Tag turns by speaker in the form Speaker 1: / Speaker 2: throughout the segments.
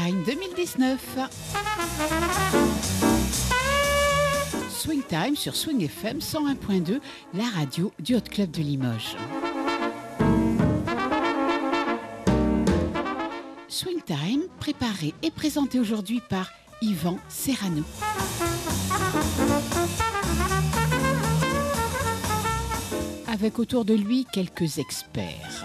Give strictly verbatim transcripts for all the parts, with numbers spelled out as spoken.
Speaker 1: Time deux mille dix-neuf. Swing Time sur Swing F M cent un point deux, la radio du Hot Club de Limoges. Swing Time, préparé et présenté aujourd'hui par Yvan Serrano. Avec autour de lui quelques experts.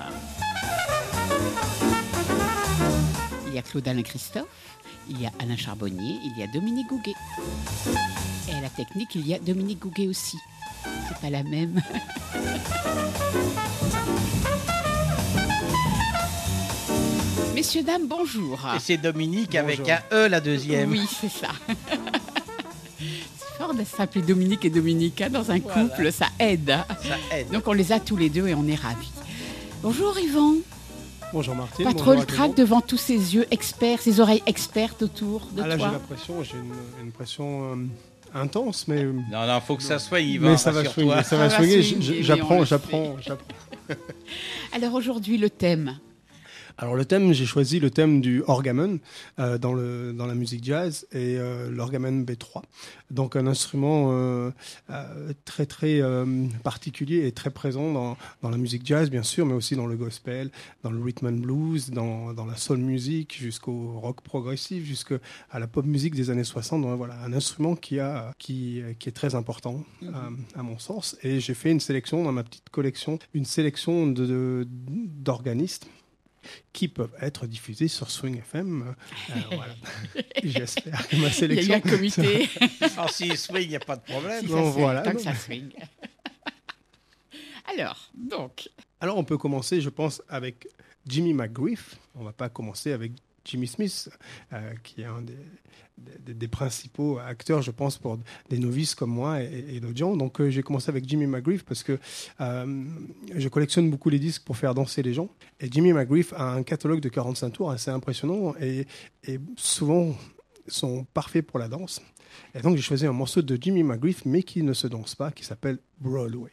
Speaker 1: Il y a Claude-Alain Christophe, il y a Alain Charbonnier, il y a Dominique Gouguet. Et à la technique, il y a Dominique Gouguet aussi. C'est pas la même. Messieurs, dames, bonjour.
Speaker 2: Et c'est Dominique bonjour. Avec un E, la deuxième.
Speaker 1: Oui, c'est ça. C'est fort de s'appeler Dominique et Dominica dans un couple, voilà. ça aide.
Speaker 2: Ça aide.
Speaker 1: Donc on les a tous les deux et on est ravis. Bonjour Yvan.
Speaker 3: Bonjour Martine.
Speaker 1: Pas trop le trac devant tous ces yeux experts, ces oreilles expertes autour de
Speaker 3: ah, là,
Speaker 1: toi.
Speaker 3: J'ai la pression, j'ai une, une pression euh, intense, mais...
Speaker 2: Non, non, faut que ça soit Yvan,
Speaker 3: mais ça va swinguer, ça va swinguer, j'apprends, j'apprends, j'apprends.
Speaker 1: Alors aujourd'hui, le thème.
Speaker 3: Alors le thème, j'ai choisi le thème du orgamon euh, dans, le, dans la musique jazz et euh, l'orgamon B trois. Donc un instrument euh, euh, très très euh, particulier et très présent dans, dans la musique jazz bien sûr, mais aussi dans le gospel, dans le rhythm and blues, dans, dans la soul music, jusqu'au rock progressif, jusqu'à la pop music des années soixante. Donc voilà, un instrument qui, a, qui, qui est très important mm-hmm. à, à mon sens. Et j'ai fait une sélection dans ma petite collection, une sélection de, de, d'organistes qui peuvent être diffusés sur Swing F M. Euh, voilà. J'espère que ma sélection...
Speaker 1: Il y a eu un comité.
Speaker 2: Alors, si swing, il n'y a pas de problème.
Speaker 1: Si
Speaker 3: bon,
Speaker 1: ça
Speaker 3: voilà.
Speaker 1: Tant que ça swing. Alors, donc...
Speaker 3: Alors, on peut commencer, je pense, avec Jimmy McGriff. On ne va pas commencer avec Jimmy Smith, euh, qui est un des, des, des principaux acteurs, je pense, pour des novices comme moi et, et d'autres gens. Donc, euh, j'ai commencé avec Jimmy McGriff parce que euh, je collectionne beaucoup les disques pour faire danser les gens. Et Jimmy McGriff a un catalogue de quarante-cinq tours assez impressionnant et, et souvent sont parfaits pour la danse. Et donc, j'ai choisi un morceau de Jimmy McGriff, mais qui ne se danse pas, qui s'appelle Broadway.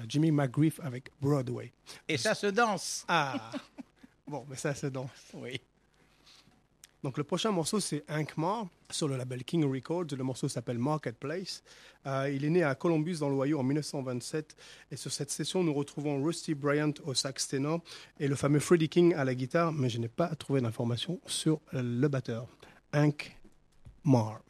Speaker 3: Jimmy McGriff avec Broadway.
Speaker 2: Et ça se danse.
Speaker 3: Ah, bon, mais ça, c'est dans.
Speaker 2: Oui.
Speaker 3: Donc le prochain morceau, c'est Hank Marr sur le label King Records. Le morceau s'appelle Marketplace. Euh, il est né à Columbus dans l'Ohio en dix-neuf cent vingt-sept. Et sur cette session, nous retrouvons Rusty Bryant au sax ténor et le fameux Freddie King à la guitare. Mais je n'ai pas trouvé d'informations sur le batteur. Hank Marr.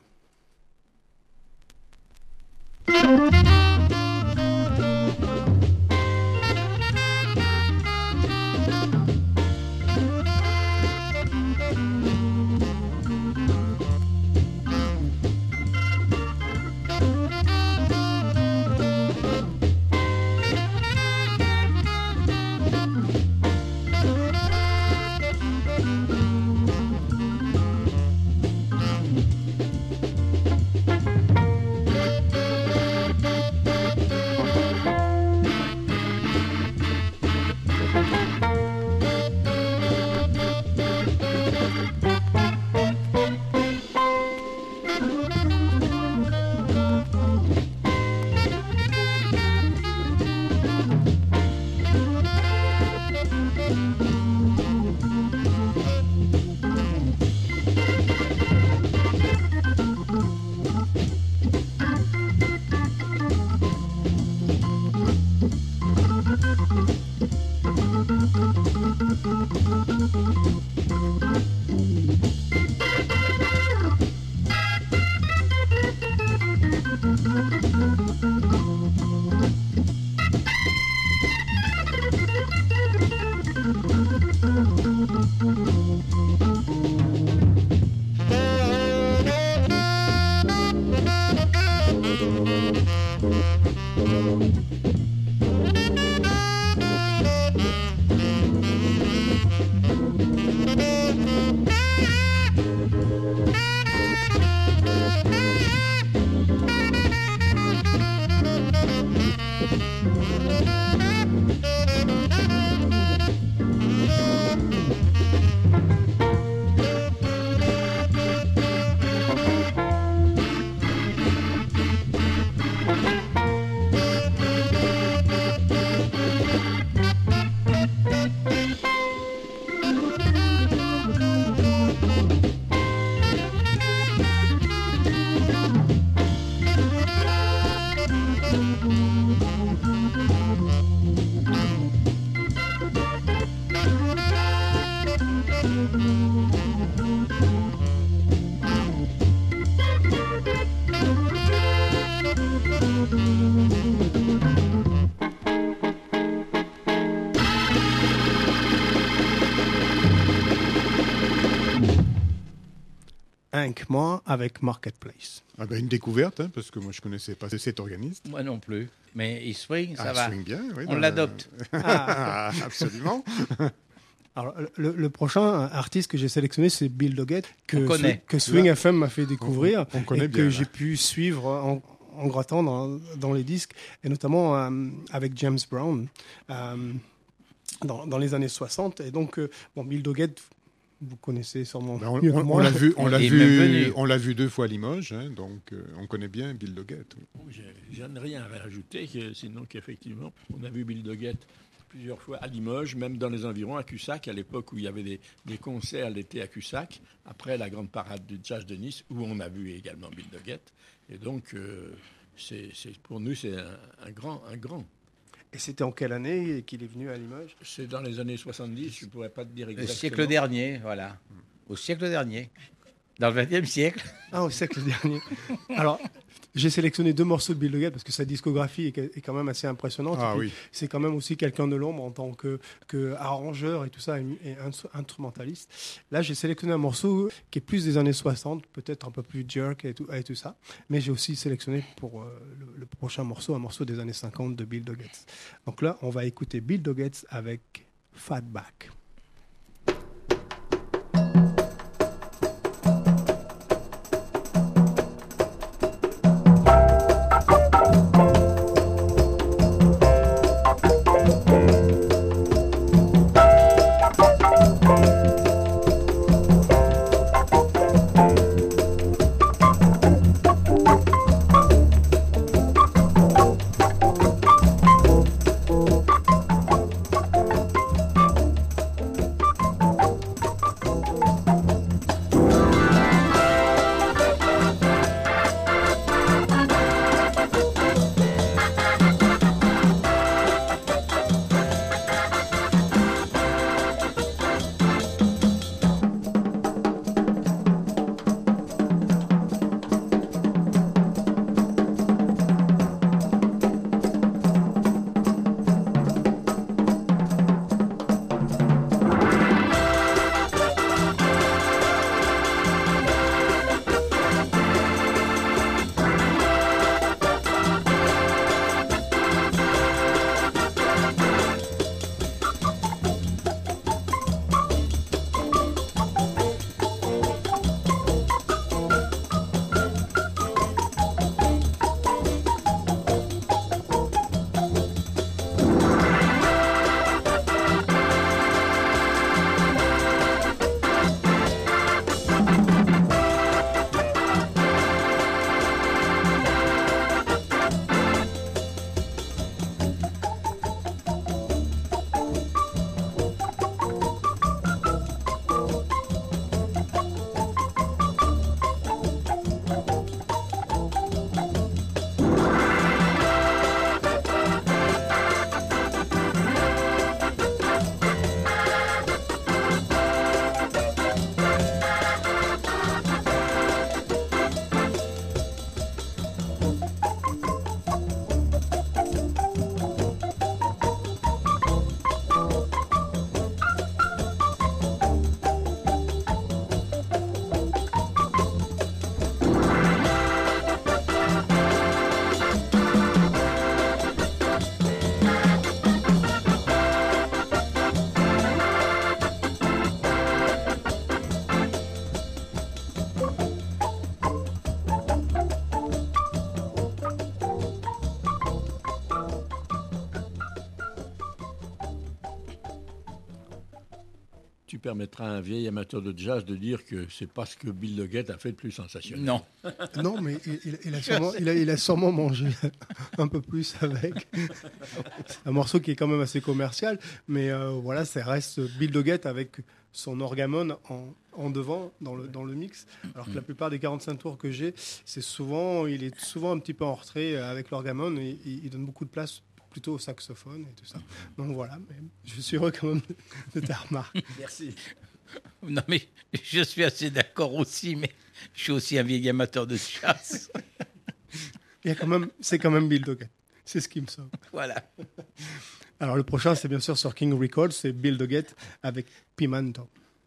Speaker 3: Hank Marr avec Marketplace.
Speaker 4: Ah ben, une découverte, hein, parce que moi je ne connaissais pas cet organiste.
Speaker 2: Moi non plus. Mais il swing, ça
Speaker 4: ah,
Speaker 2: va.
Speaker 4: Swing bien, oui,
Speaker 2: On
Speaker 4: dans
Speaker 2: l'adopte.
Speaker 4: Le... Ah, absolument.
Speaker 3: Alors, le, le prochain artiste que j'ai sélectionné, c'est Bill Doggett, que,
Speaker 2: On connaît.
Speaker 3: Sw- que Swing
Speaker 4: Là,
Speaker 3: F M m'a fait découvrir
Speaker 4: on, on connaît
Speaker 3: et
Speaker 4: bien,
Speaker 3: que
Speaker 4: là.
Speaker 3: j'ai pu suivre en, en grattant dans, dans les disques, et notamment euh, avec James Brown euh, dans, dans les années soixante. Et donc, euh, bon, Bill Doggett, vous connaissez sûrement
Speaker 4: Ben, on,
Speaker 3: mieux que
Speaker 4: on-
Speaker 3: moi.
Speaker 4: on l'a vu, on l'a
Speaker 2: Il est même
Speaker 4: vu,
Speaker 2: venu.
Speaker 4: on l'a vu deux fois à Limoges, hein, donc euh, on connaît bien Bill Doggett. oui.
Speaker 5: Oh, j'ai- Je n'ai rien à rajouter, que- sinon qu'effectivement, on a vu Bill Doggett plusieurs fois à Limoges, même dans les environs, à Cussac, à l'époque où il y avait des, des concerts l'été à Cussac, après la grande parade du jazz de Nice, où on a vu également Bill Doggett. Et donc, euh, c'est, c'est- pour nous, c'est un, un grand, un grand.
Speaker 3: Et c'était en quelle année qu'il est venu à Limoges?
Speaker 5: C'est dans les années soixante-dix, je ne pourrais pas te dire
Speaker 2: Le
Speaker 5: exactement.
Speaker 2: siècle dernier, voilà. Au siècle dernier. Dans le vingtième siècle.
Speaker 3: Ah, au siècle dernier. Alors, j'ai sélectionné deux morceaux de Bill Doggett parce que sa discographie est, est quand même assez impressionnante.
Speaker 4: Ah
Speaker 3: Et puis,
Speaker 4: oui.
Speaker 3: c'est quand même aussi quelqu'un de l'ombre en tant que, que arrangeur et tout ça, et, et ins- instrumentaliste. Là, j'ai sélectionné un morceau qui est plus des années soixante, peut-être un peu plus jerk et tout, et tout ça. Mais j'ai aussi sélectionné pour euh, le, le prochain morceau, un morceau des années cinquante de Bill Doggett. Donc là, on va écouter Bill Doggett avec Fatback.
Speaker 5: tu permettras à un vieil amateur de jazz de dire que c'est pas ce que Bill Doggett a fait de plus sensationnel.
Speaker 2: Non.
Speaker 3: Non, mais il, il- il a sûrement, il a, il a sûrement mangé un peu plus avec. C'est un morceau qui est quand même assez commercial, mais euh, voilà, ça reste Bill Doggett avec son orgamon en, en devant dans le, dans le mix. Alors que la plupart des quarante-cinq tours que j'ai, c'est souvent, il est souvent un petit peu en retrait avec l'orgamon et il, il donne beaucoup de place plutôt au saxophone et tout ça. Donc voilà, mais je suis heureux quand même de ta remarque.
Speaker 5: Merci.
Speaker 2: Non, mais je suis assez d'accord aussi, mais je suis aussi un vieil amateur de jazz.
Speaker 3: Il y a quand même, c'est quand même Bill Doggett. C'est ce qui me sauve.
Speaker 2: Voilà.
Speaker 3: Alors le prochain, c'est bien sûr sur King Records, c'est Bill Doggett avec Pimento.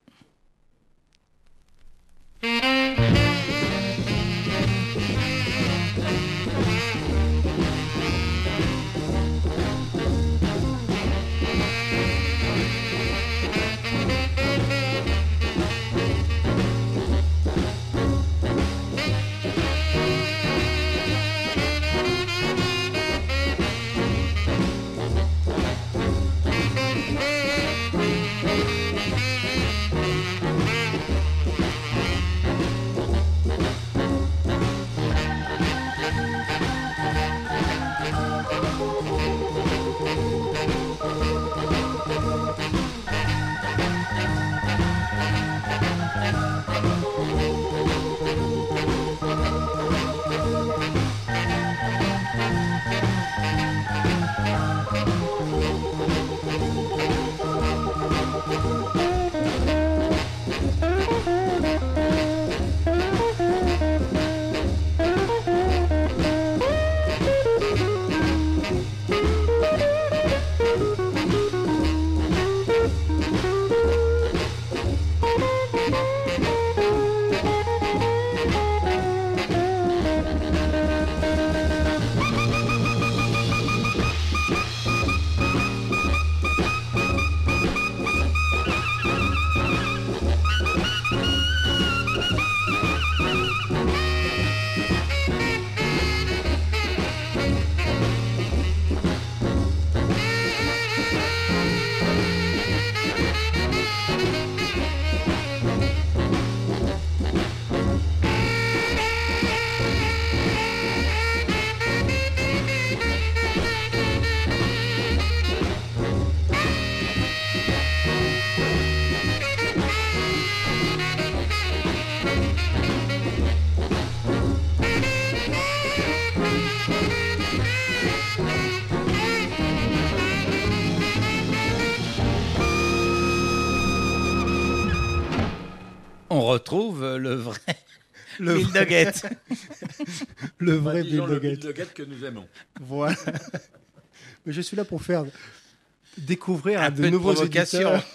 Speaker 2: On retrouve le vrai
Speaker 3: Le
Speaker 2: Bill
Speaker 3: vrai-
Speaker 2: Doggett.
Speaker 3: Le
Speaker 5: Enfin,
Speaker 3: vrai Bill
Speaker 5: disons le Bill
Speaker 3: Doggett.
Speaker 5: Doggett que nous aimons.
Speaker 3: Voilà. Mais je suis là pour faire découvrir à
Speaker 2: Un
Speaker 3: de
Speaker 2: peu de
Speaker 3: nouveaux
Speaker 2: provocation.
Speaker 3: auditeurs.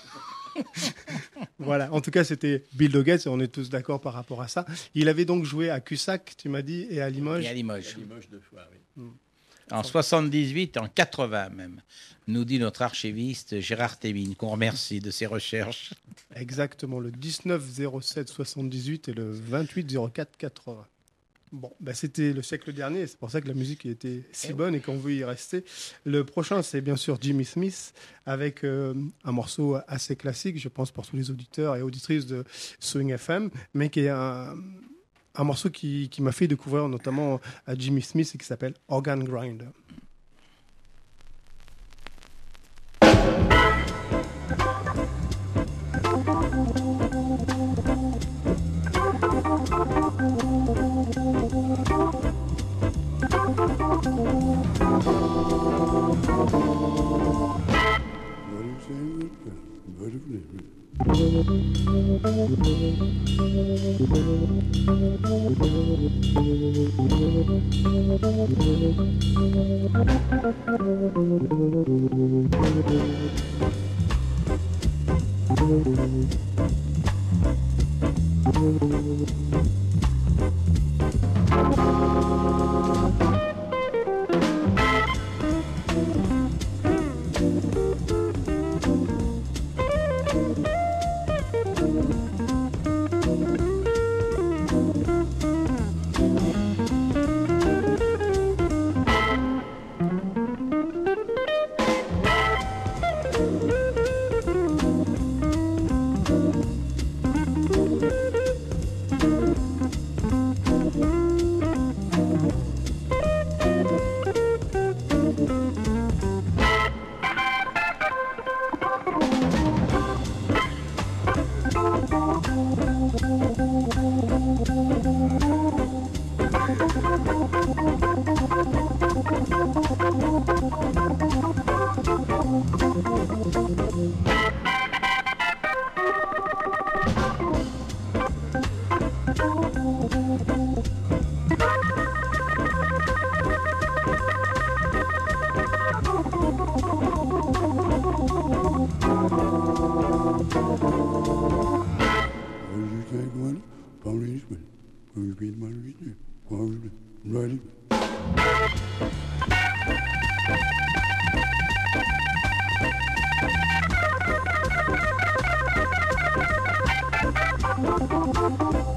Speaker 3: Voilà. En tout cas, c'était Bill Doggett. Et on est tous d'accord par rapport à ça. Il avait donc joué à Cussac, tu m'as dit, et à Limoges.
Speaker 2: Et à Limoges.
Speaker 5: Limoges deux fois, oui.
Speaker 2: En soixante-dix-huit, en quatre-vingts même, nous dit notre archiviste Gérard Thémine, qu'on remercie de ses recherches.
Speaker 3: Exactement, le dix-neuf zéro sept soixante-dix-huit et le vingt-huit zéro quatre quatre-vingts. Bon, bah c'était le siècle dernier, c'est pour ça que la musique était si bonne et qu'on veut y rester. Le prochain, c'est bien sûr Jimmy Smith, avec euh, un morceau assez classique, je pense, pour tous les auditeurs et auditrices de Swing F M, mais qui est un, un morceau qui, qui m'a fait découvrir notamment à Jimmy Smith et qui s'appelle Organ Grinder.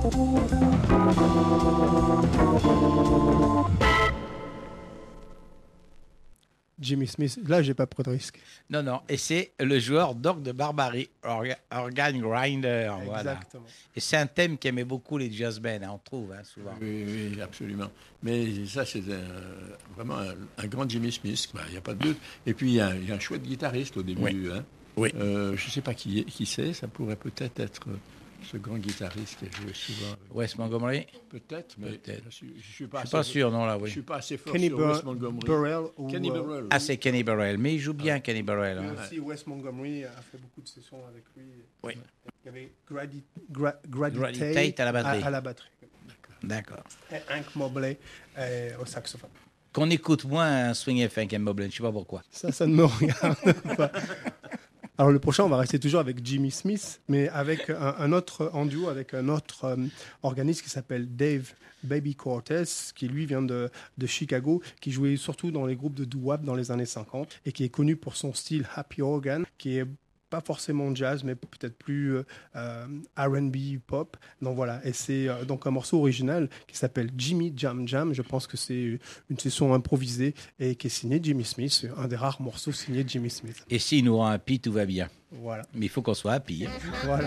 Speaker 3: Jimmy Smith, là, j'ai pas pris de risque.
Speaker 2: Non, non. Et c'est le joueur d'orgue de Barbarie, orga- Organ Grinder. Voilà.
Speaker 3: Exactement.
Speaker 2: Et c'est un thème qu'aimaient beaucoup les jazz bands, hein, on trouve hein, souvent.
Speaker 5: Oui, oui, absolument. Mais ça, c'est un- vraiment un, un grand Jimmy Smith, quoi, il n'y a pas de doute. Et puis, il y a, il y a un chouette guitariste au début.
Speaker 2: Oui.
Speaker 5: Hein.
Speaker 2: Oui.
Speaker 5: Euh, je ne sais pas qui, qui c'est, ça pourrait peut-être être euh, ce grand guitariste qui a joué souvent. avec-
Speaker 2: Wes Montgomery.
Speaker 5: Peut-être, mais
Speaker 2: Peut-être.
Speaker 5: je ne suis, pas
Speaker 2: Je suis pas
Speaker 5: assez-
Speaker 2: sûr, non, là,
Speaker 5: Je
Speaker 2: oui.
Speaker 5: suis pas assez fort
Speaker 3: Kenny
Speaker 5: sur
Speaker 3: Bur-
Speaker 5: Wes Montgomery.
Speaker 3: Burrell. Ou,
Speaker 5: Kenny
Speaker 3: euh,
Speaker 5: Burrell.
Speaker 2: Ah, c'est Kenny Burrell. Mais il joue bien, Kenny Burrell. hein.
Speaker 3: mais aussi Wes Montgomery a fait beaucoup de sessions avec lui.
Speaker 2: Oui.
Speaker 3: Il y avait Grady, Gra- Grady
Speaker 2: Grady
Speaker 3: Tate,
Speaker 2: Tate à la batterie.
Speaker 3: À, à la batterie.
Speaker 2: D'accord.
Speaker 3: Et Hank Mobley euh, au saxophone.
Speaker 2: Qu'on écoute moins un swing F un Mobley, je ne sais pas pourquoi.
Speaker 3: Ça, ça ne me regarde pas. Alors le prochain, on va rester toujours avec Jimmy Smith, mais avec un, un autre en duo, avec un autre euh, organiste qui s'appelle Dave Baby Cortez, qui lui vient de, de Chicago, qui jouait surtout dans les groupes de doo-wop dans les années cinquante et qui est connu pour son style happy organ, qui est pas forcément jazz, mais peut-être plus euh, R and B pop. Donc voilà, et c'est euh, donc un morceau original qui s'appelle Jimmy Jam Jam. Je pense que c'est une session improvisée et qui est signée Jimmy Smith, c'est un des rares morceaux signés Jimmy Smith.
Speaker 2: Et s'il nous rend happy, tout va bien.
Speaker 3: Voilà,
Speaker 2: Mais il faut qu'on soit happy. hein.
Speaker 3: voilà.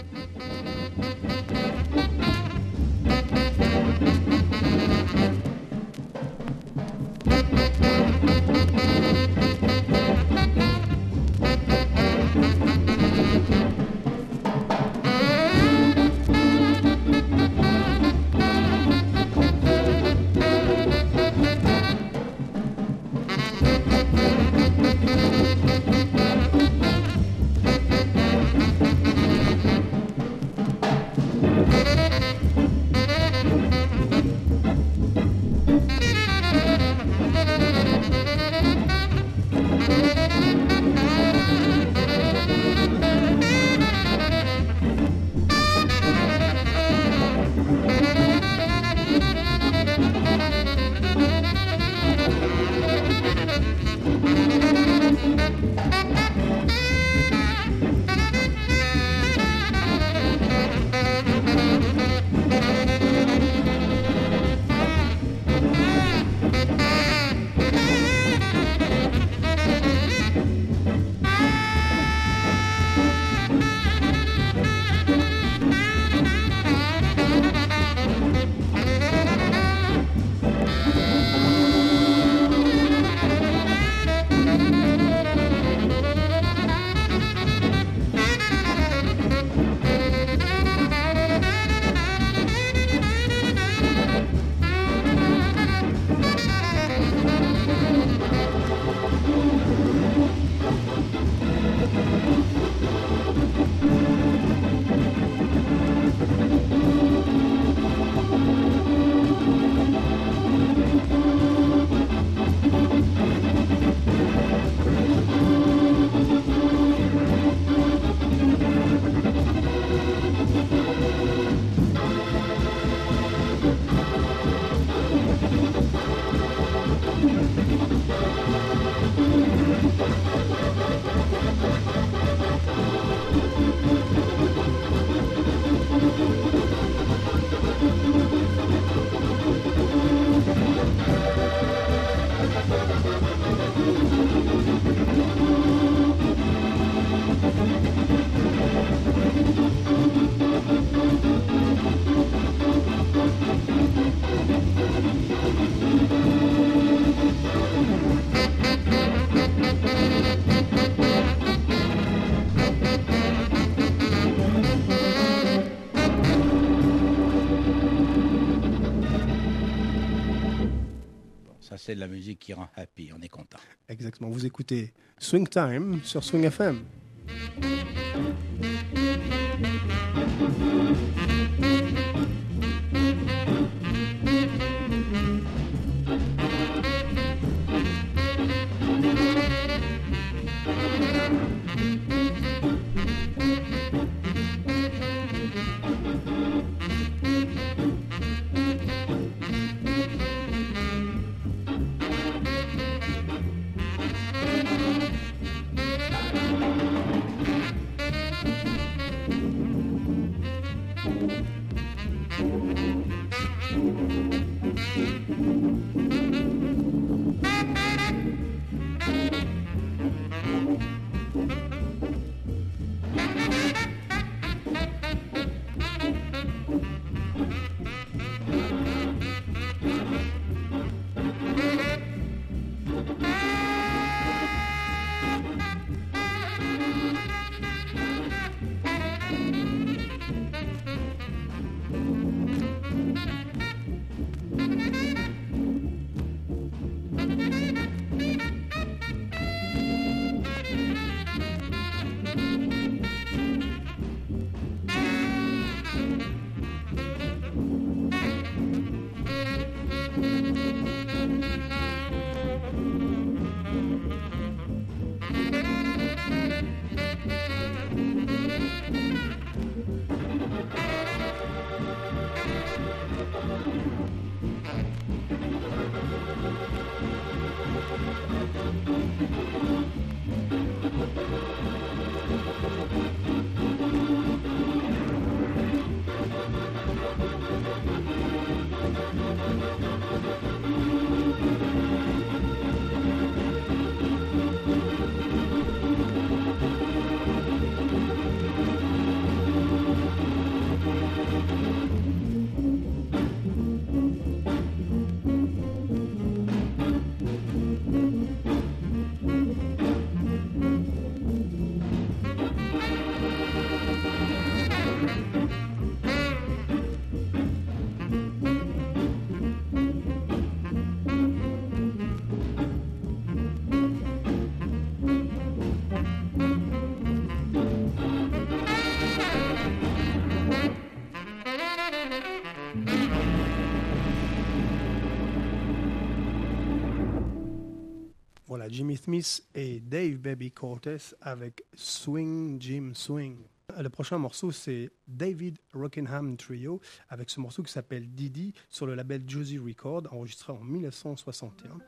Speaker 2: Ça, c'est de la musique qui rend happy, on est content.
Speaker 3: Exactement. Vous écoutez Swing Time sur Swing F M. Voilà, Jimmy Smith et Dave Baby Cortez avec Swing Jim Swing. Le prochain morceau, c'est David Rockingham Trio avec ce morceau qui s'appelle Didi sur le label Josie Record, enregistré en mille neuf cent soixante et un.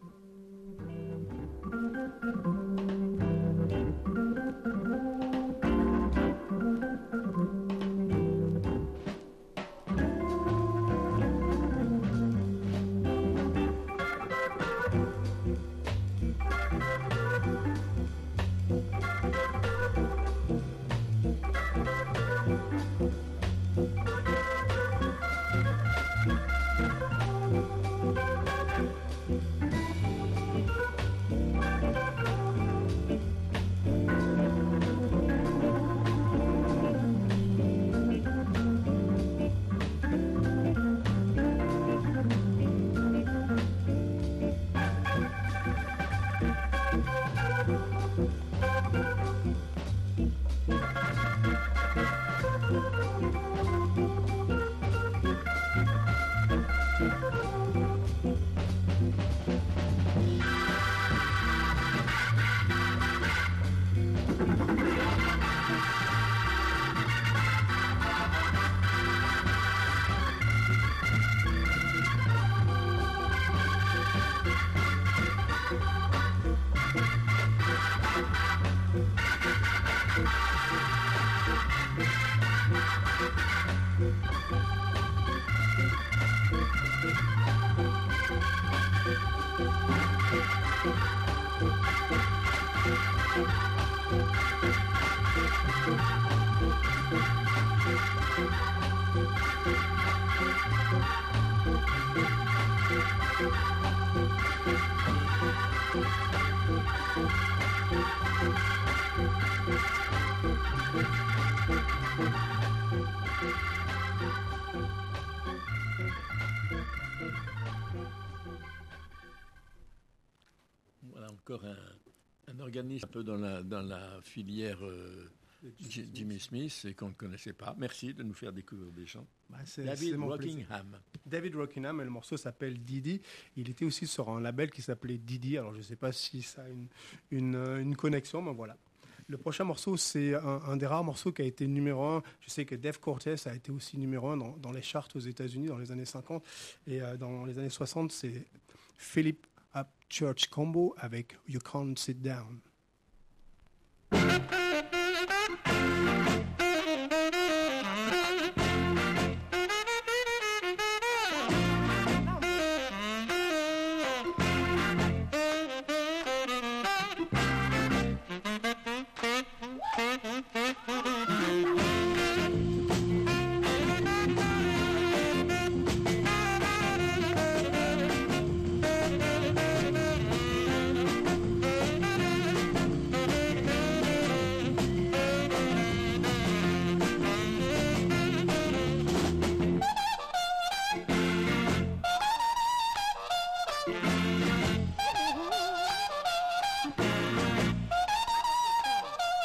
Speaker 5: Voilà encore un, un organisme un peu dans la, dans la filière euh, J- Jimmy Smith et qu'on ne connaissait pas. Merci de nous faire découvrir des gens.
Speaker 3: Bah, c'est,
Speaker 5: David
Speaker 3: c'est mon
Speaker 5: Rockingham.
Speaker 3: plaisir. David Rockingham, et le morceau s'appelle Didi. Il était aussi sur un label qui s'appelait Didi. Alors je ne sais pas si ça a une, une, une connexion, mais voilà. Le prochain morceau, c'est un, un des rares morceaux qui a été numéro un. Je sais que Dave Cortez a été aussi numéro un dans, dans les charts aux États-Unis dans les années cinquante. Et euh, dans les années soixante, c'est Philip Upchurch Combo avec You Can't Sit Down.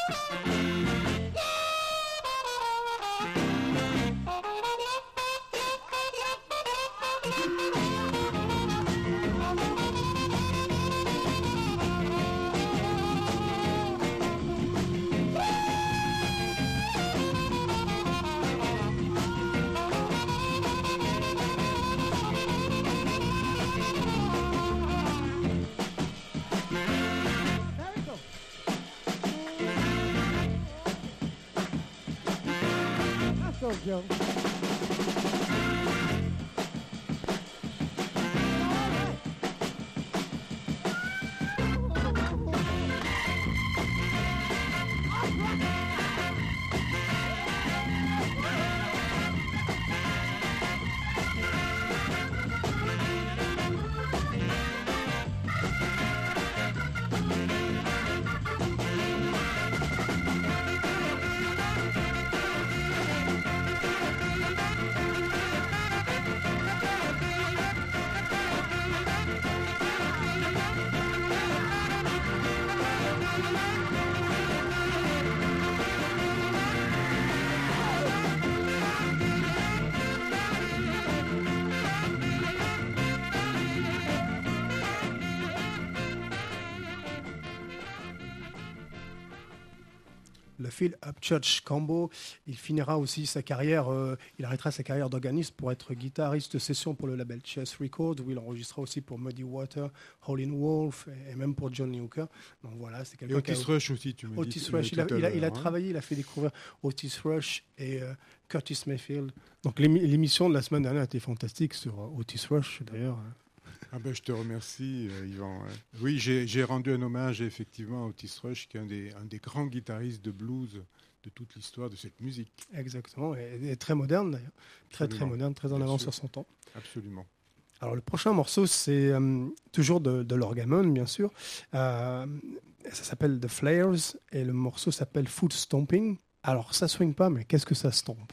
Speaker 6: Joe. Le Phil Upchurch Combo, il finira aussi sa carrière, euh, il arrêtera sa carrière d'organiste pour être guitariste de session pour le label Chess Records, où il enregistrera aussi pour Muddy Water, Howlin' Wolf et, et même pour Johnny Hooker. Donc voilà, c'est quelqu'un
Speaker 4: et Otis
Speaker 6: qui a...
Speaker 4: Rush aussi, tu me
Speaker 6: Otis
Speaker 4: dis.
Speaker 6: Rush, il a, il a, il a
Speaker 4: hein.
Speaker 6: travaillé, il a fait découvrir Otis Rush et euh, Curtis Mayfield. Donc l'émi- l'émission de la semaine dernière était fantastique sur euh, Otis Rush d'ailleurs.
Speaker 4: Ah ben, je te remercie, euh, Yvan. Oui, j'ai, j'ai rendu un hommage effectivement à Otis Rush, qui est un des, un des grands guitaristes de blues de toute l'histoire de cette musique.
Speaker 6: Exactement, et, et très moderne d'ailleurs. Très
Speaker 4: Absolument.
Speaker 6: très moderne, très en
Speaker 4: Bien
Speaker 6: avance
Speaker 4: sûr.
Speaker 6: sur son temps.
Speaker 4: Absolument.
Speaker 6: Alors le prochain morceau, c'est euh, toujours de, de l'Orgamon, bien sûr. Euh, ça s'appelle The Flares et le morceau s'appelle Foot Stomping. Alors ça swing pas, mais qu'est-ce que ça stompe?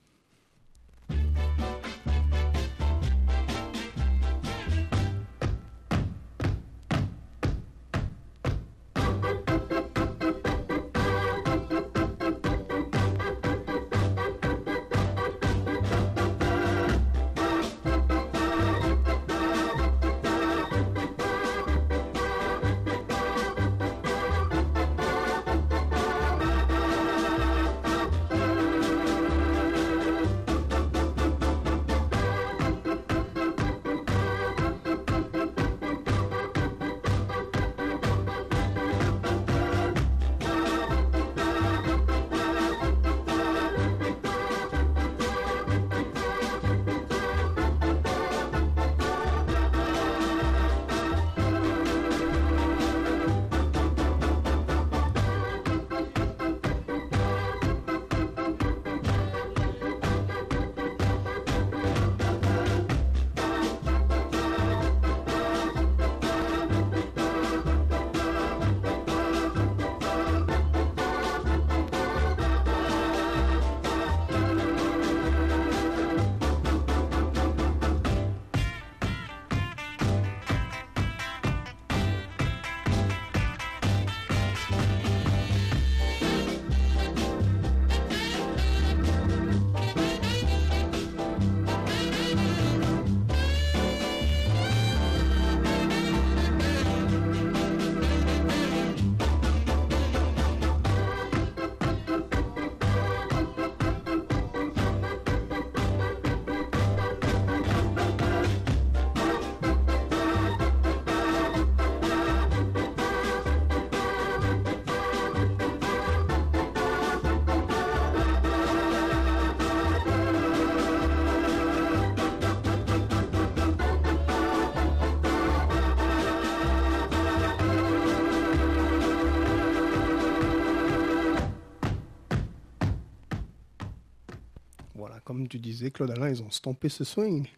Speaker 6: Voilà, comme tu disais, Claude Alain, ils ont stompé ce swing.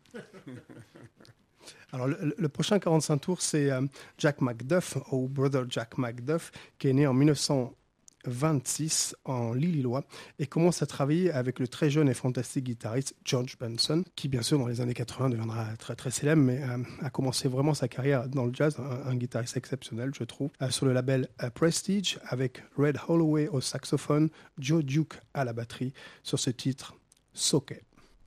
Speaker 6: Alors, le, le prochain quarante-cinq tours, c'est euh, Jack McDuff, ou Brother Jack McDuff, qui est né en mille neuf cent vingt-six en Lillois et commence à travailler avec le très jeune et fantastique guitariste George Benson, qui bien sûr dans les années quatre-vingts deviendra très très célèbre, mais euh, a commencé vraiment sa carrière dans le jazz, un, un guitariste exceptionnel je trouve, euh, sur le label euh, Prestige, avec Red Holloway au saxophone, Joe Duke à la batterie, sur ce titre Soke.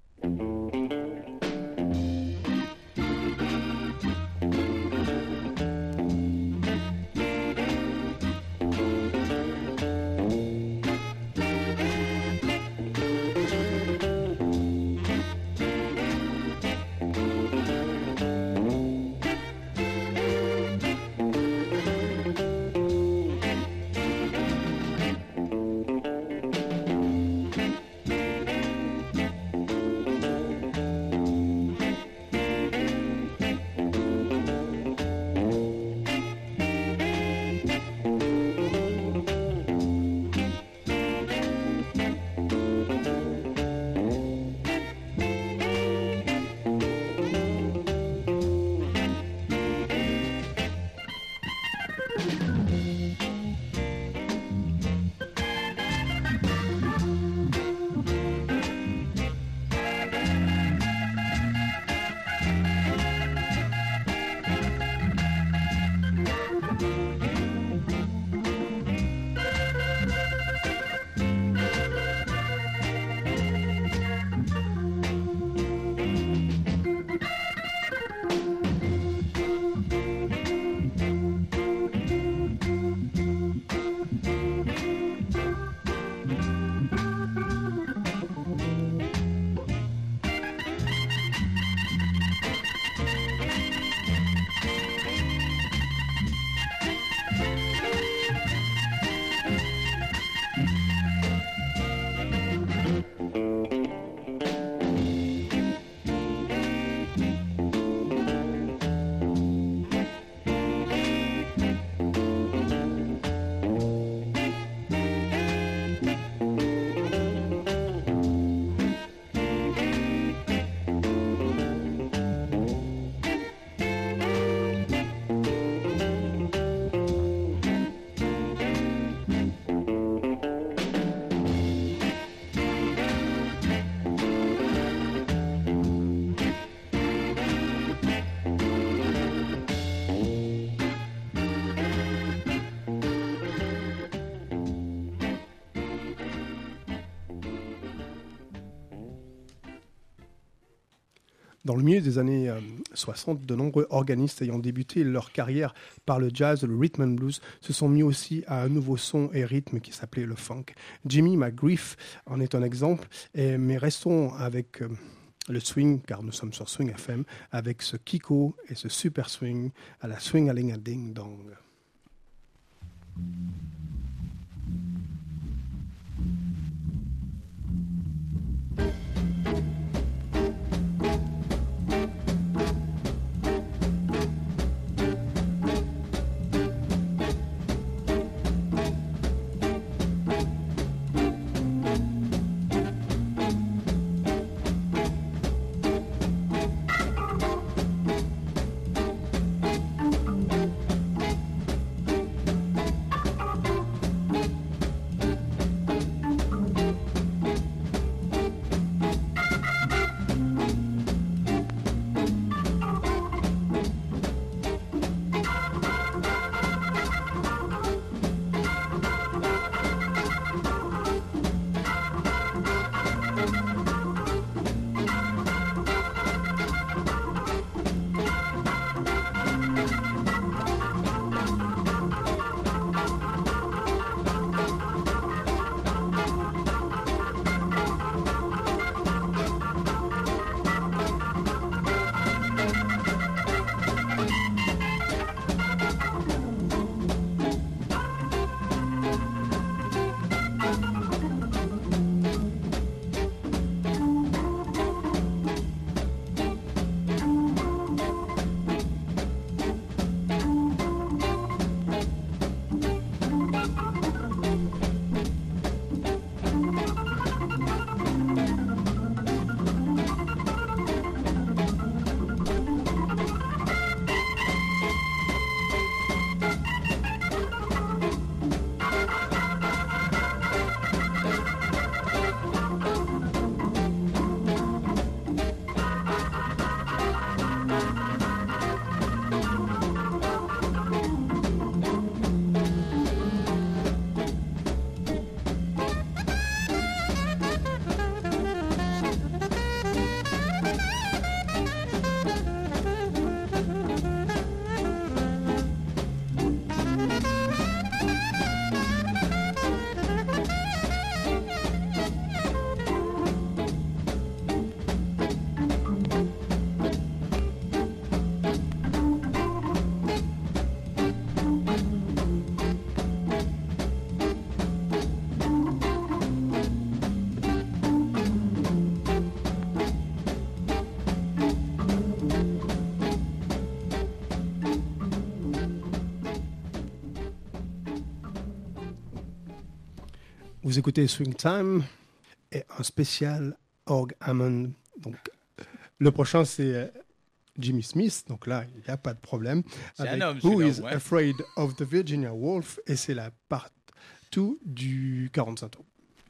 Speaker 6: Dans le milieu des années euh, soixante, de nombreux organistes ayant débuté leur carrière par le jazz, le rhythm and blues, se sont mis aussi à un nouveau son et rythme qui s'appelait le funk. Jimmy McGriff en est un exemple, et, mais restons avec euh, le swing, car nous sommes sur Swing F M, avec ce Kiko et ce super swing à la swing-a-ling-a-ding-dong. Vous écoutez Swing Time et un spécial Org Hammond. Donc, le prochain, c'est euh, Jimmy Smith. Donc là, il n'y a pas de problème.
Speaker 2: C'est
Speaker 6: Avec
Speaker 2: un homme,
Speaker 6: Who
Speaker 2: celui-là,
Speaker 6: is
Speaker 2: ouais.
Speaker 6: Afraid of the Virginia Wolf. Et c'est la part deux du quarante-cinq tours.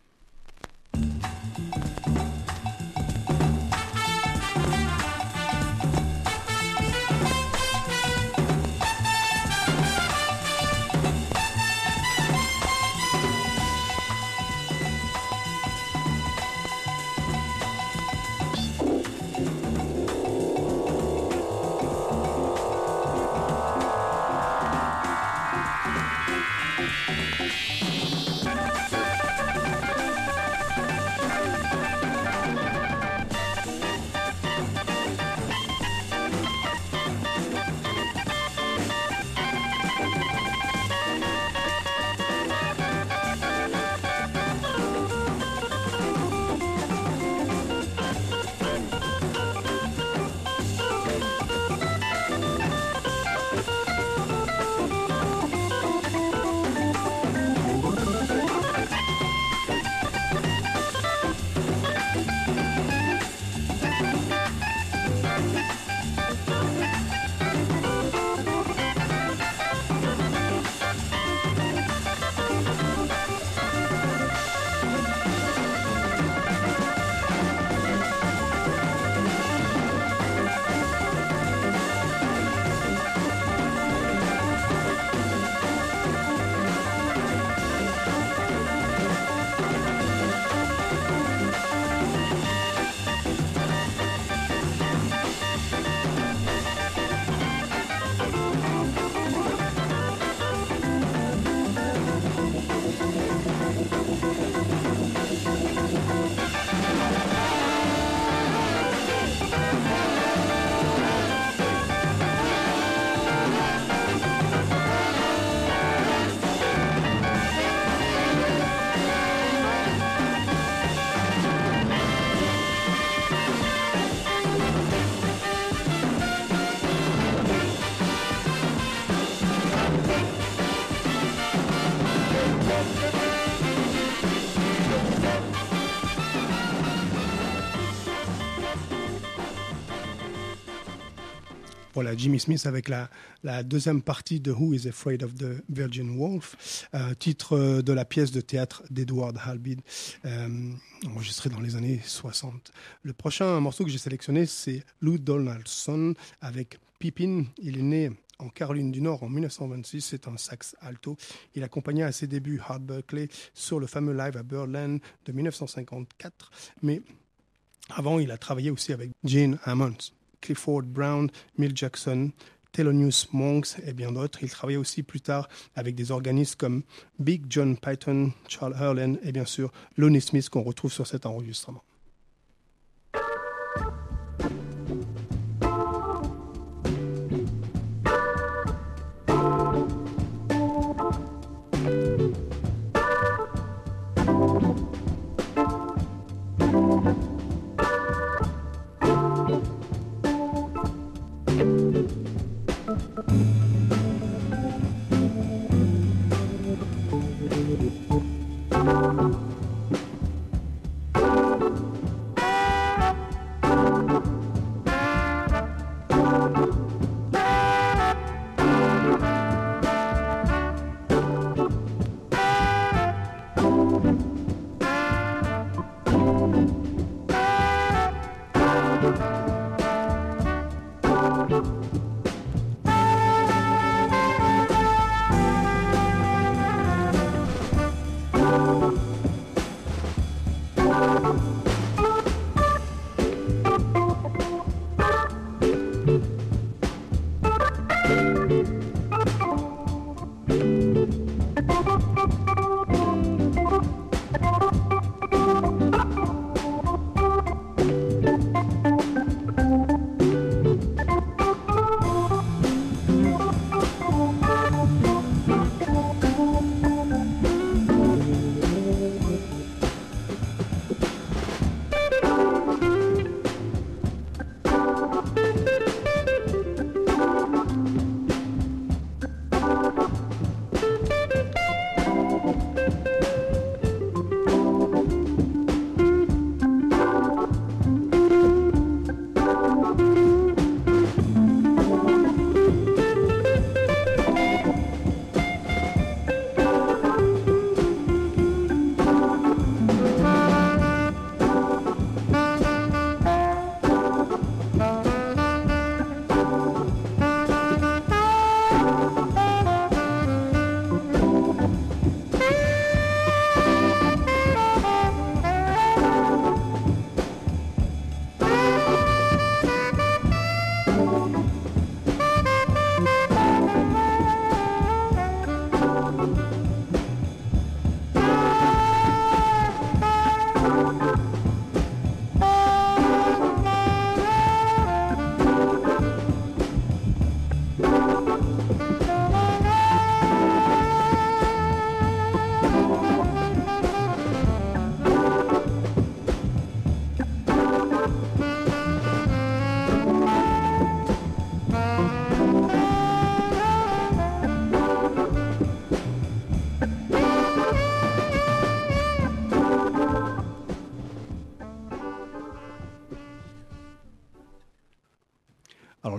Speaker 6: Voilà, Jimmy Smith avec la, la deuxième partie de Who is Afraid of the Virgin Wolf, euh, titre de la pièce de théâtre d'Edward Albee, euh, enregistré dans les années soixante. Le prochain morceau que j'ai sélectionné, c'est Lou Donaldson avec Pippin. Il est né en Caroline du Nord en dix-neuf cent vingt-six, c'est un sax alto. Il accompagnait à ses débuts Art Berkeley sur le fameux live à Birdland de dix-neuf cent cinquante-quatre, mais avant il a travaillé aussi avec Gene Ammons, Clifford Brown, Mill Jackson, Thelonious Monk et bien d'autres. Il travaillait aussi plus tard avec des organistes comme Big John Python, Charles Hurlen et bien sûr Lonnie Smith qu'on retrouve sur cet enregistrement.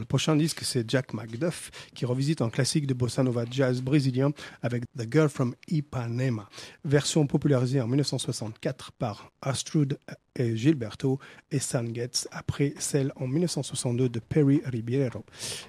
Speaker 3: le prochain disque, c'est Jack McDuff qui revisite un classique de bossa nova jazz brésilien avec The Girl from Ipanema, version popularisée en dix-neuf cent soixante-quatre par Astrud et Gilberto et Stan Getz, après celle en dix-neuf cent soixante-deux de Perry Ribeiro.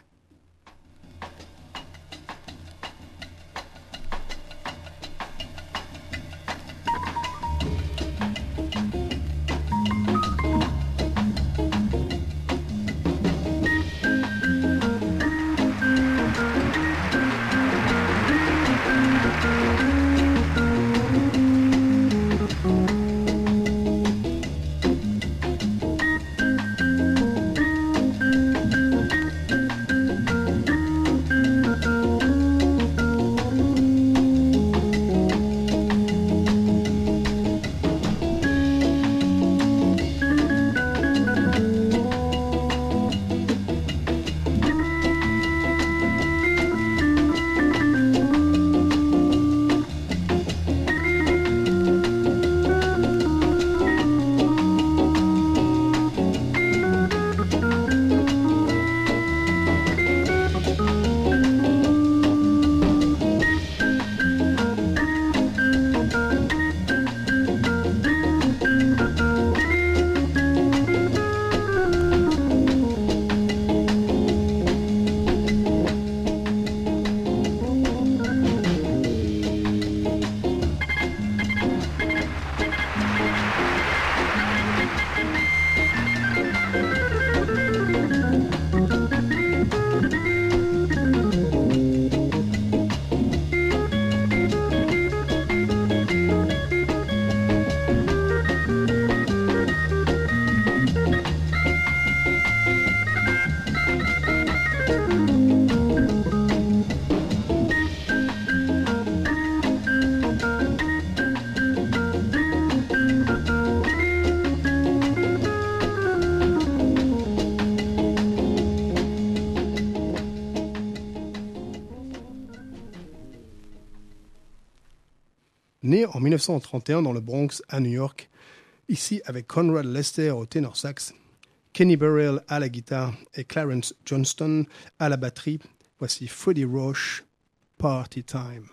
Speaker 3: Né en dix-neuf cent trente et un dans le Bronx à New York, ici avec Conrad Lester au ténor sax, Kenny Burrell à la guitare et Clarence Johnston à la batterie, voici Freddie Roche, Party Time.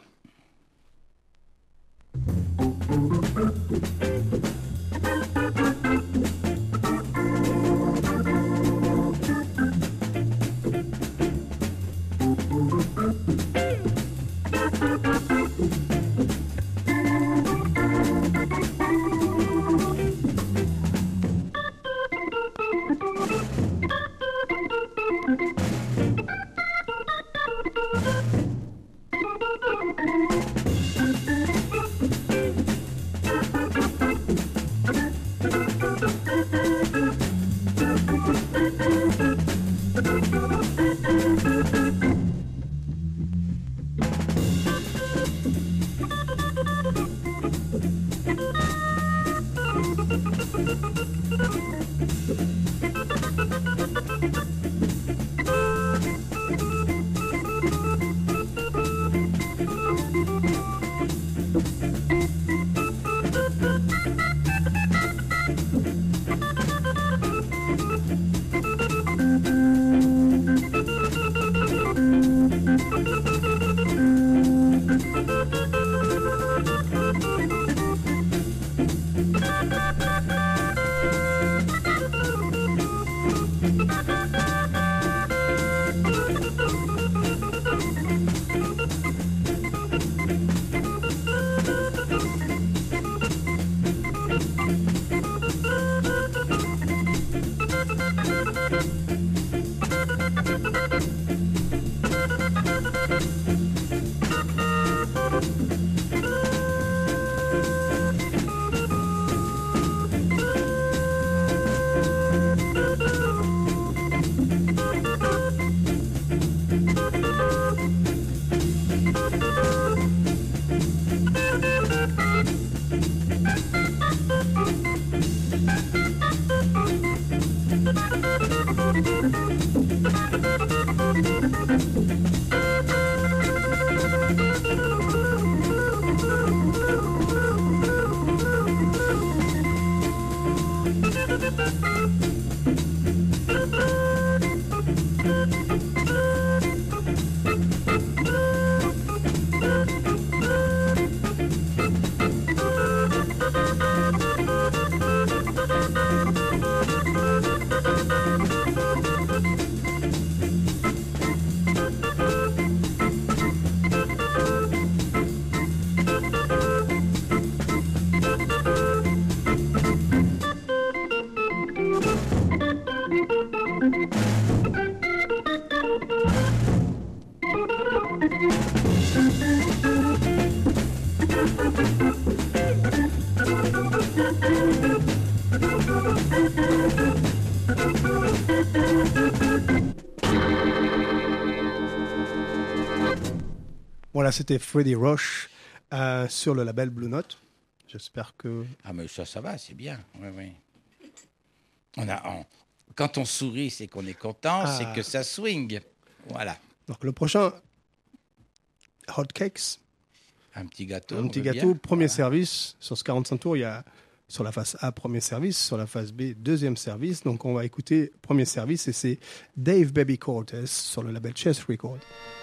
Speaker 6: Voilà, c'était Freddie Roche euh, sur le label Blue Note. J'espère que...
Speaker 2: Ah, mais ça, ça va, c'est bien. Oui, oui. On a, on- quand on sourit, c'est qu'on est content,
Speaker 6: Ah.
Speaker 2: c'est que ça swing. Voilà.
Speaker 6: Donc le prochain, Hot Cakes,
Speaker 2: Un petit gâteau.
Speaker 6: un
Speaker 2: on
Speaker 6: petit
Speaker 2: veut
Speaker 6: gâteau,
Speaker 2: bien.
Speaker 6: premier
Speaker 2: Voilà.
Speaker 6: service. Sur ce quarante-cinq tours, il y a sur la face A, premier service, sur la face B, deuxième service. Donc on va écouter premier service et c'est Dave Baby Cortez sur le label Chess Record.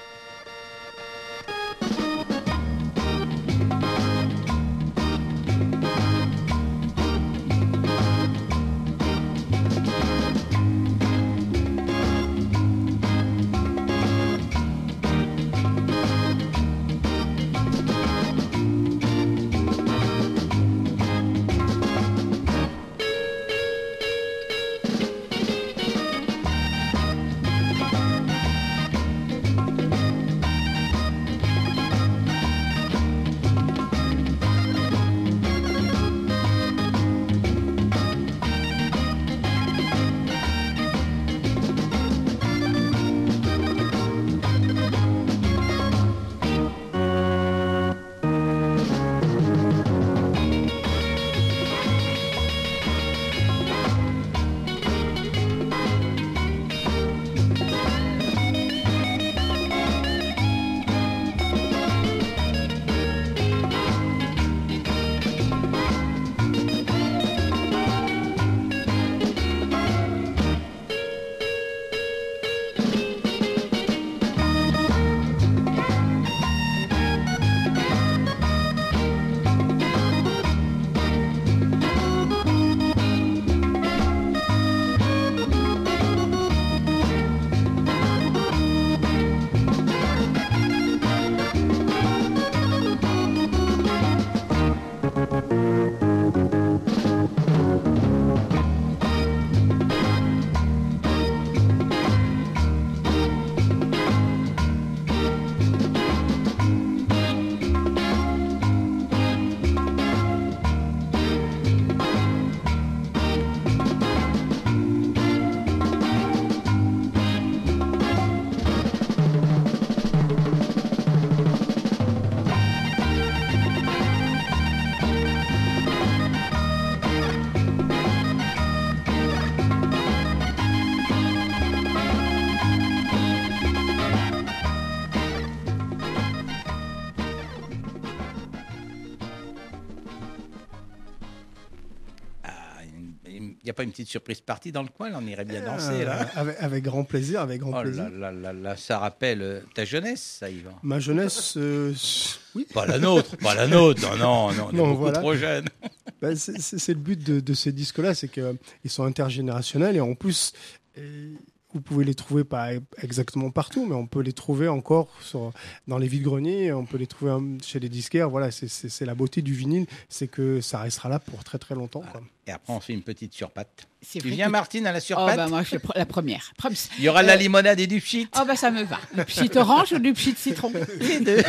Speaker 2: Il n'y a pas une petite surprise partie dans le coin, là, on irait bien danser, là.
Speaker 6: Euh, avec, avec grand plaisir, avec grand
Speaker 2: Oh
Speaker 6: plaisir.
Speaker 2: là là là là, ça rappelle euh, ta jeunesse, ça, Yvan.
Speaker 6: Ma jeunesse, euh, oui.
Speaker 2: Pas la nôtre, pas la nôtre. Non, non, non, on est
Speaker 6: Non,
Speaker 2: beaucoup
Speaker 6: voilà.
Speaker 2: trop jeunes.
Speaker 6: Ben, c'est c'est- c'est le but de, de ces disques-là, c'est qu'ils sont intergénérationnels et en plus, euh, vous pouvez les trouver pas exactement partout, mais on peut les trouver encore sur, dans les vides-greniers, on peut les trouver hein, chez les disquaires. Voilà, c'est- c'est c'est la beauté du vinyle, c'est que ça restera là pour très très longtemps. Quoi.
Speaker 2: Et après, on fait une petite surpâte.
Speaker 1: C'est
Speaker 2: Tu
Speaker 1: vrai
Speaker 2: viens,
Speaker 1: que-
Speaker 2: Martine, à la
Speaker 1: Oh,
Speaker 2: surpâte
Speaker 1: bah, moi, je suis la première. Prem-
Speaker 2: Il y aura de la
Speaker 1: Euh,
Speaker 2: limonade et du pchit.
Speaker 1: Oh, bah, ça me va. Le pchit orange ou du pchit citron Les deux.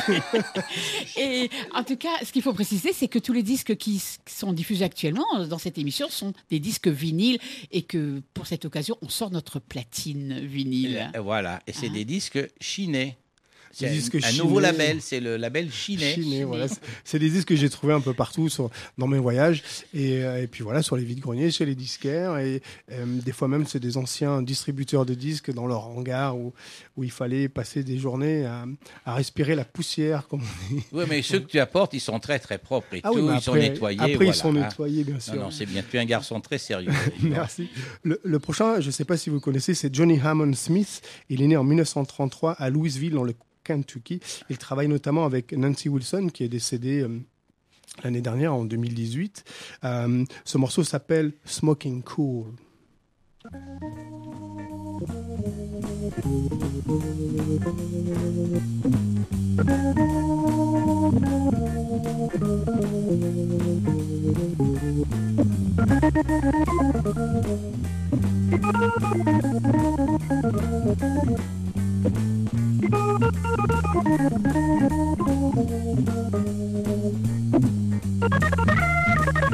Speaker 1: Et en tout cas, ce qu'il faut préciser, c'est que tous les disques qui, s- qui sont diffusés actuellement dans cette émission sont des disques vinyles et que pour cette occasion, on sort notre platine vinyle.
Speaker 2: Et voilà, et c'est
Speaker 1: Hein
Speaker 2: des disques chinés. C'est
Speaker 6: Des
Speaker 2: un,
Speaker 6: disques
Speaker 2: un nouveau
Speaker 6: chinés.
Speaker 2: label, c'est le label chiné.
Speaker 6: Chiné, voilà. C'est- C'est des disques que j'ai trouvés un peu partout sur, dans mes voyages. Et, euh, et puis voilà, sur les vides-greniers, chez les disquaires. Et euh, des fois même, c'est des anciens distributeurs de disques dans leur hangar où, où il fallait passer des journées à, à respirer la poussière. Comme on dit.
Speaker 2: Oui, mais ceux que tu apportes, ils sont très très propres et
Speaker 6: Ah
Speaker 2: tout,
Speaker 6: oui, mais
Speaker 2: ils sont
Speaker 6: après-
Speaker 2: nettoyés.
Speaker 6: Après,
Speaker 2: voilà,
Speaker 6: ils sont
Speaker 2: hein.
Speaker 6: nettoyés, bien sûr.
Speaker 2: Non, non, c'est bien. Tu es un garçon très sérieux.
Speaker 6: Merci. Le, le prochain, je ne sais pas si vous connaissez, c'est Johnny Hammond Smith. Il est né en mille neuf cent trente-trois à Louisville, dans le Kentucky. Il travaille notamment avec Nancy Wilson, qui est décédée euh, l'année dernière, en deux mille dix-huit. Euh, ce morceau s'appelle Smoking Cool.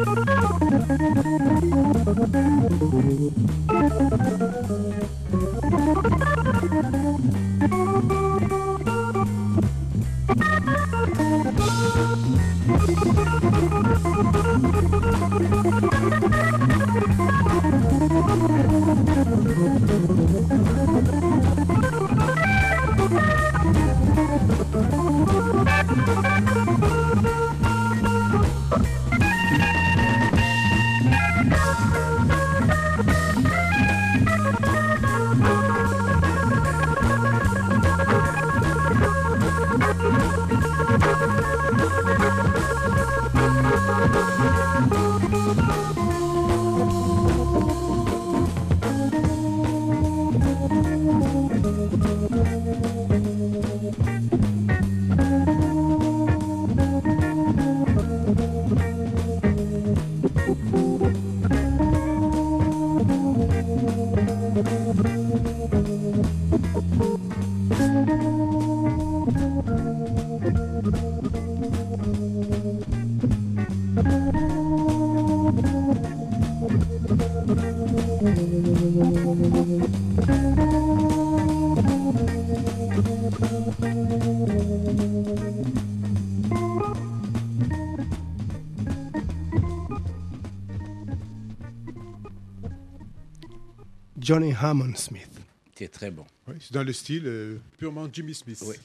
Speaker 6: Johnny Hammond Smith.
Speaker 2: C'est très bon.
Speaker 4: Oui, c'est dans le style euh, purement Jimmy Smith.
Speaker 2: Oui.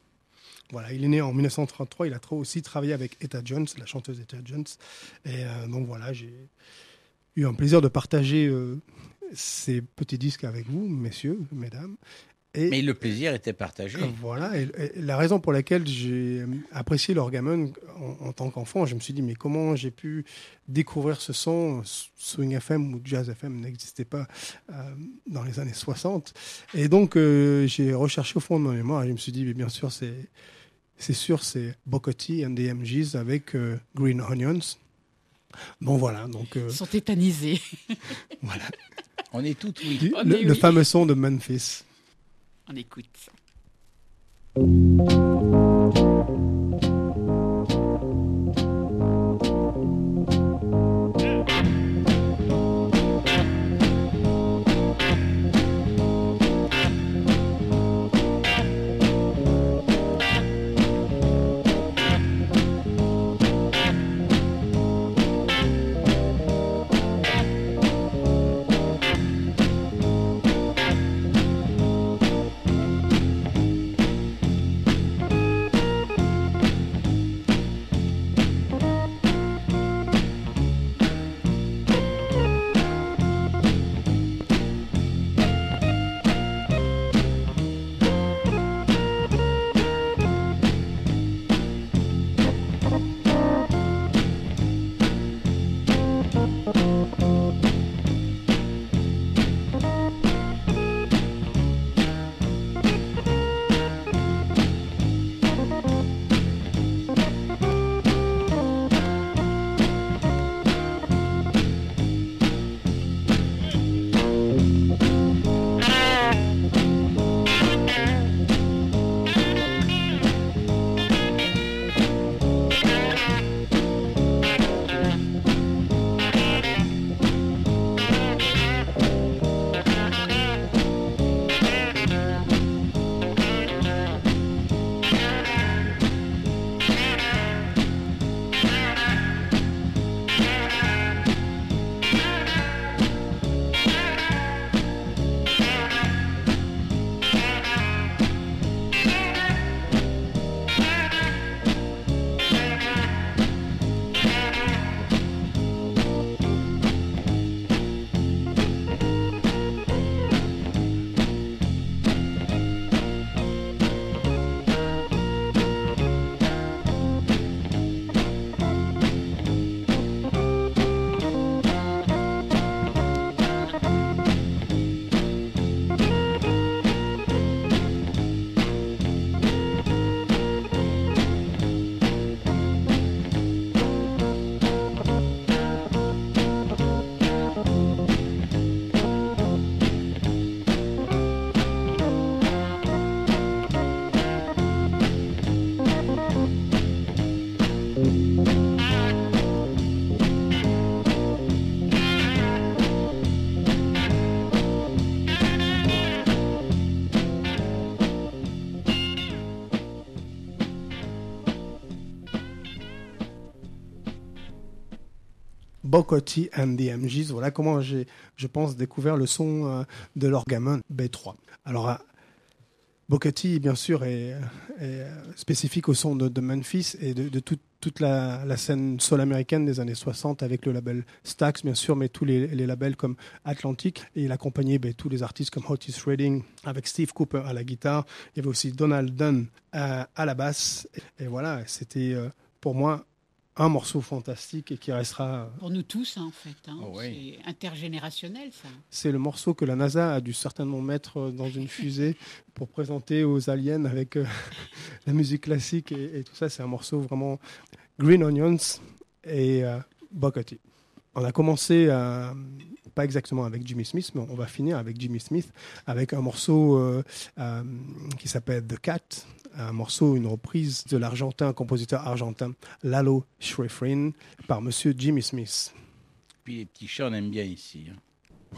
Speaker 6: Voilà, il est né en dix-neuf cent trente-trois. Il a trop aussi travaillé avec Etta Jones, la chanteuse Etta Jones. Et euh, donc voilà, j'ai eu un plaisir de partager euh, ces petits disques avec vous, messieurs, mesdames. Et
Speaker 2: Mais le plaisir était partagé.
Speaker 6: euh, voilà, et, et la raison pour laquelle j'ai apprécié l'Orgamon en, en tant qu'enfant, je me suis dit, mais comment j'ai pu découvrir ce son? Swing F M ou Jazz F M n'existait pas euh, dans les années soixante. Et donc, euh, j'ai recherché au fond de ma mémoire et je me suis dit, mais bien sûr, c'est, c'est sûr, c'est Booker T and the M Gs avec euh, Green Onions. Bon, voilà. Donc, euh,
Speaker 1: Ils sont tétanisés.
Speaker 6: voilà.
Speaker 2: On est tout oui.
Speaker 1: On
Speaker 6: Le,
Speaker 1: est
Speaker 6: le
Speaker 1: oui.
Speaker 6: fameux son de Memphis.
Speaker 1: On écoute.
Speaker 7: Thank
Speaker 3: Booker T and the M Gs. Voilà comment j'ai, je pense, découvert le son euh, de l'Orgamon B trois. Alors, euh, Booker T, bien sûr, est, est spécifique au son de, de Memphis et de, de tout, toute la, la scène soul américaine des années soixante avec le label Stax, bien sûr, mais tous les, les labels comme Atlantic. Et il accompagnait ben, tous les artistes comme Otis Redding avec Steve Cooper à la guitare. Il y avait aussi Donald Dunn à, à la basse. Et, et voilà, c'était euh, pour moi un morceau fantastique et qui restera...
Speaker 1: Pour nous tous, hein, en fait. Hein.
Speaker 2: Oh, oui.
Speaker 1: C'est intergénérationnel, ça.
Speaker 3: C'est le morceau que la NASA a dû certainement mettre dans une fusée pour présenter aux aliens avec euh, la musique classique et, et tout ça. C'est un morceau vraiment Green Onions et euh, Booker T. On a commencé, euh, pas exactement avec Jimmy Smith, mais on va finir avec Jimmy Smith, avec un morceau euh, euh, qui s'appelle The Cat, un morceau, une reprise de l'argentin, un compositeur argentin, Lalo Schifrin, par monsieur Jimmy Smith.
Speaker 2: Puis les petits chats, on aime bien ici. Hein.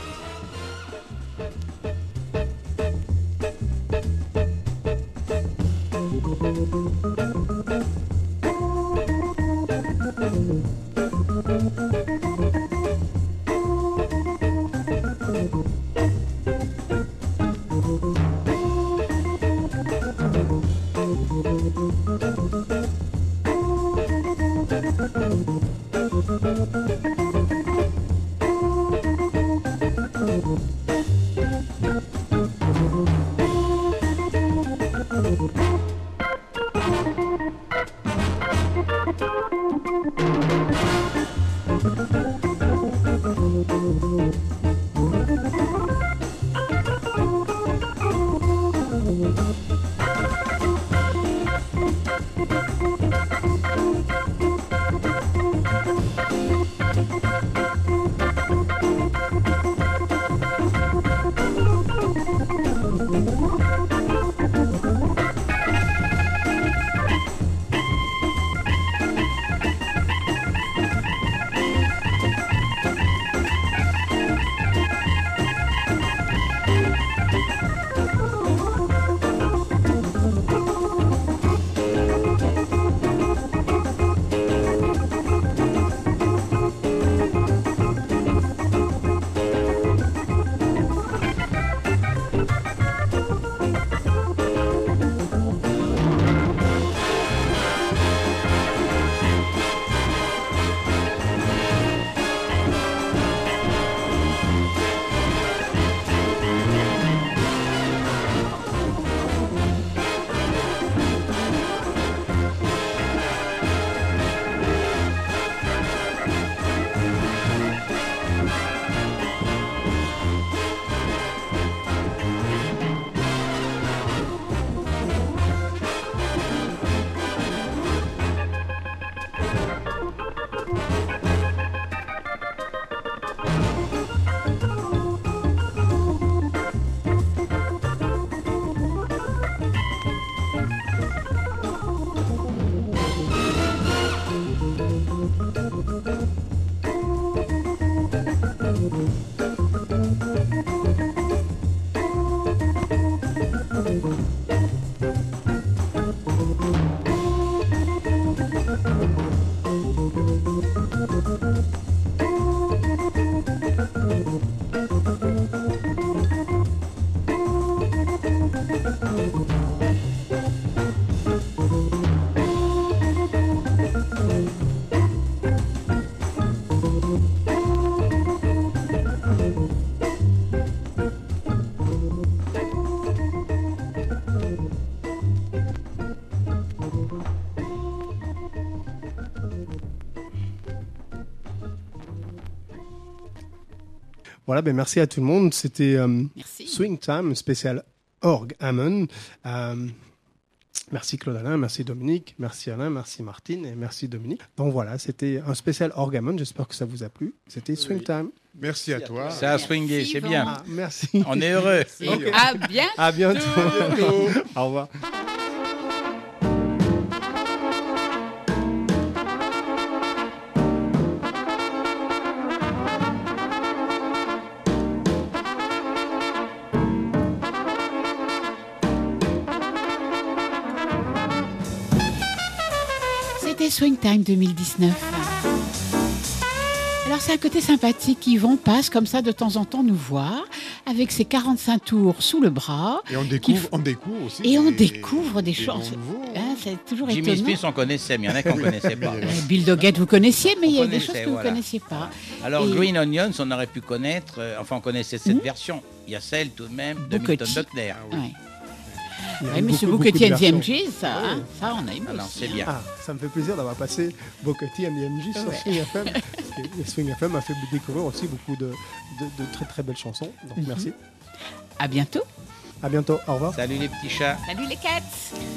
Speaker 3: Voilà, ben merci à tout le monde. C'était euh,
Speaker 1: Merci.
Speaker 3: Swing Time, spécial Org Hammond. Euh, merci Claude Alain, merci Dominique, merci Alain, merci Martine et merci Dominique. Donc voilà, c'était un spécial Org Hammond. J'espère que ça vous a plu. C'était Swing Time.
Speaker 4: Merci à toi.
Speaker 2: Ça a swingé,
Speaker 1: Merci,
Speaker 2: c'est
Speaker 1: Yvan.
Speaker 2: bien.
Speaker 3: Ah, merci.
Speaker 2: On est heureux.
Speaker 1: Et à bien.
Speaker 3: À bientôt. Au revoir.
Speaker 1: C'était Swing Time deux mille dix-neuf. Alors c'est un côté sympathique. Yvon passe comme ça de temps en temps nous voir avec ses quarante-cinq tours sous le bras.
Speaker 4: Et on découvre, on découvre aussi.
Speaker 1: Et on
Speaker 4: des-
Speaker 1: découvre des
Speaker 4: des
Speaker 1: choses.
Speaker 4: gens nouveaux.
Speaker 1: Hein, c'est toujours
Speaker 2: Jimmy
Speaker 1: étonnant.
Speaker 2: Smith, on connaissait, mais il y en a qu'on ne connaissait pas.
Speaker 4: Oui,
Speaker 1: Euh, Bill Doggett, vous connaissiez, mais
Speaker 2: On
Speaker 1: il y a des
Speaker 2: connaissait,
Speaker 1: choses que vous ne
Speaker 2: voilà.
Speaker 1: connaissiez pas.
Speaker 2: Alors,
Speaker 1: Et-
Speaker 2: Green Onions, on aurait pu connaître, euh, enfin, on connaissait cette version. Il y a celle tout de même de
Speaker 1: Booker
Speaker 2: Milton
Speaker 1: T.
Speaker 2: Buckner.
Speaker 1: Ouais.
Speaker 3: Il y a
Speaker 1: Ouais,
Speaker 3: eu
Speaker 1: Monsieur
Speaker 3: beaucoup,
Speaker 1: Booker
Speaker 3: beaucoup
Speaker 1: T
Speaker 3: de
Speaker 1: and the
Speaker 3: versions.
Speaker 1: M Gs, ça,
Speaker 3: Ah
Speaker 1: hein,
Speaker 3: oui.
Speaker 1: ça on a aimé
Speaker 2: Ah non,
Speaker 1: aussi,
Speaker 2: c'est
Speaker 1: hein.
Speaker 2: bien.
Speaker 3: Ah, ça me fait plaisir d'avoir passé Booker T and the M Gs sur
Speaker 1: Ouais.
Speaker 3: Swing F M. Et Swing F M a fait découvrir aussi beaucoup de, de, de très très belles chansons. Donc
Speaker 1: Mhm.
Speaker 3: merci.
Speaker 1: À bientôt.
Speaker 3: À bientôt. Au revoir.
Speaker 2: Salut les petits chats.
Speaker 1: Salut les cats.